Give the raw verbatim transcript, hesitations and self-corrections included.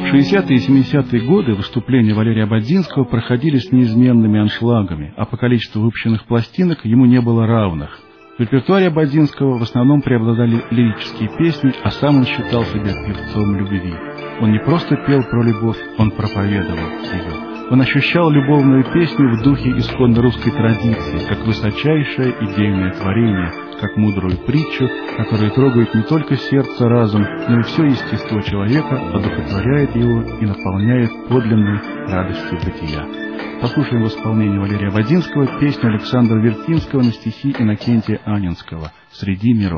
В шестидесятые и семидесятые годы выступления Валерия Ободзинского проходили с неизменными аншлагами, а по количеству выпущенных пластинок ему не было равных. В репертуаре Ободзинского в основном преобладали лирические песни, а сам он считал себя певцом любви. Он не просто пел про любовь, он проповедовал ее. Он ощущал любовную песню в духе исконно русской традиции, как высочайшее идейное творение, как мудрую притчу, которая трогает не только сердце, разум, но и все естество человека, одухотворяет его и наполняет подлинной радостью бытия. Послушаем в исполнении Валерия Ободзинского песню Александра Вертинского на стихи Иннокентия Анинского «Среди миров».